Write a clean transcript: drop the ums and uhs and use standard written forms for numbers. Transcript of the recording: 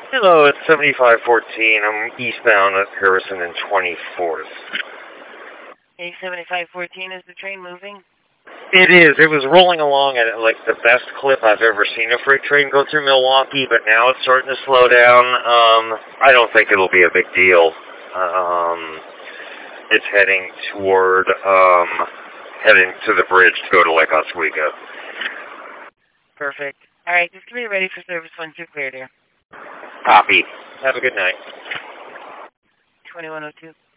Hello, it's 7514. I'm eastbound at Harrison and 24th. A7514, is the train moving? It is. It was rolling along at like the best clip I've ever seen a freight train go through Milwaukee, but now it's starting to slow down. I don't think it'll be a big deal. It's heading to the bridge to go to Lake Oswego. Perfect. All right, just be ready for service once you're cleared here. Copy. Have a good night. 2102.